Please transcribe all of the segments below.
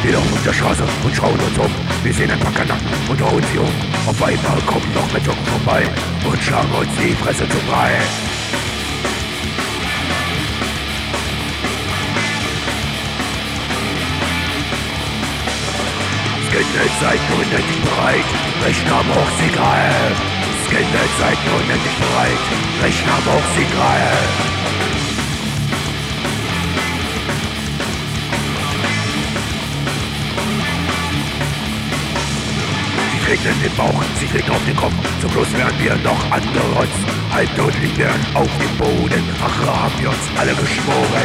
Wir laufen auf der Straße und schauen uns um. Wir sehen ein paar Kanaken und hauen sie um. Auf einmal kommen noch mit Joggen vorbei und schlagen uns die Fresse zu Brei. Skinheads seid nun endlich bereit, Rechner am Hochsiegel. Skinheads seid nun endlich bereit, Rechner am Hochsiegel. Sie treten in den Bauch, sie treten auf den Kopf, zum Schluss werden wir noch angerotzt. Halbtot liegen wir auf dem Boden, Rache haben wir uns alle geschworen.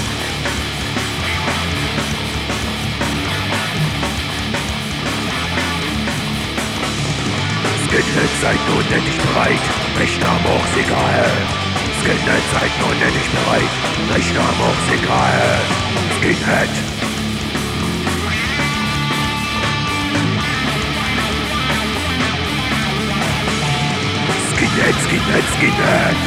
Skinheads seid nun endlich bereit, Rechner am Hochsiegel. Skinheads seid nun endlich bereit, Rechner am Hochsiegel. Skinhead. Skinhead, Skinhead, Skinhead.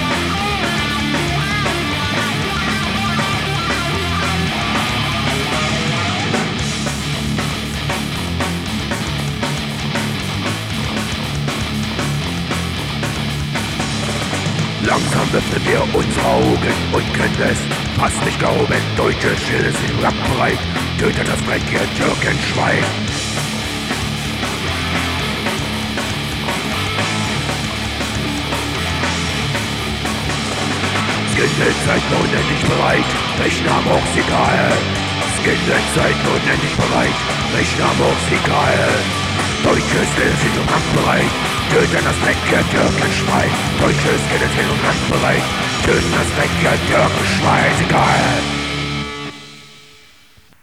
Langsam öffnen wir unsere Augen und können es fast nicht glauben. Deutsche Schilde sind rackbereit, tötet das dreckige Türkenschwein. Skinheads seid nun endlich bereit, Rechner am Hochsiegel. Skinheads seid nun endlich bereit, Rechner am Hochsiegel. Deutsche Schilde sind rackbereit, töten das dreckige Türkenschwein. Deutsche Skinheads sind rackbereit, töten das dreckige Türkenschwein. Egal.